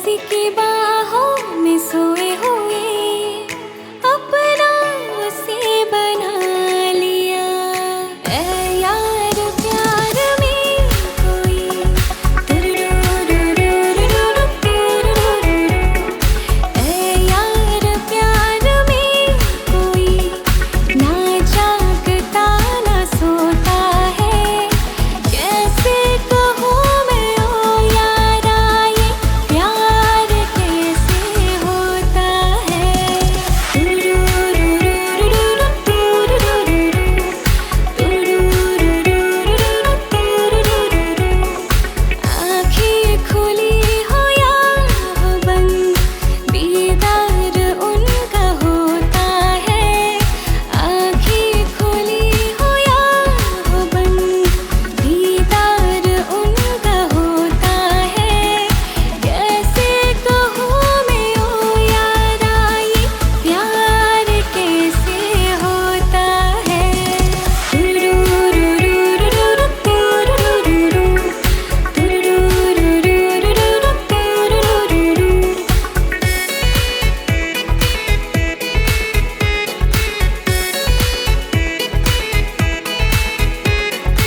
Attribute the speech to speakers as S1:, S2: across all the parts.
S1: किसी की बाहों में सोए हुए अपना उसे बना लिया। ऐ यार प्यार में कोई तुरुरुरुरुरुरुरु तुरुरुरुरु। ऐ यार प्यार में कोई ना जागता ना सोता है। कैसे कहूँ मैं ओ यारा ये प्यार कैसे होता है। तुरुरुरुरुरुरु तुरुरुरुरु तुरुरुरुरुरु तुरुरुरुरु। आँखें खुली हो या हो बंद दीदार उनका होता है। आँखें खुली हो या हो बंद दीदार उनका होता है। कैसे कहूँ मैं ओ यारा ये प्यार कैसे होता है। तुरुरुरुरुरुरु तुरुरुरुरु तुरुरुरुरुरुरु तुरुरुरुरु।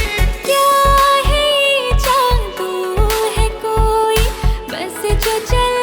S1: क्या है जादू है कोई बस जो चल